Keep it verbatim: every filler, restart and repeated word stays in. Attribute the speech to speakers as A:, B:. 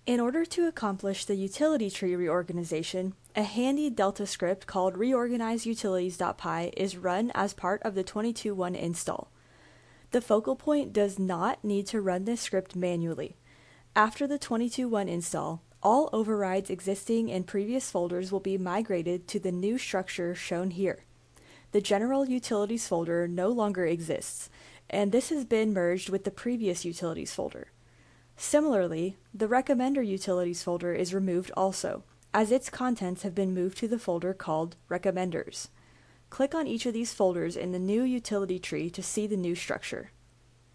A: In order to accomplish the utility tree reorganization, a handy Delta script called reorganizeutilities.py is run as part of the twenty-two point one install. The focal point does not need to run this script manually. After the twenty-two point one install, all overrides existing in previous folders will be migrated to the new structure shown here. The General Utilities folder no longer exists, and this has been merged with the previous Utilities folder. Similarly, the Recommender Utilities folder is removed also, as its contents have been moved to the folder called Recommenders. Click on each of these folders in the new utility tree to see the new structure.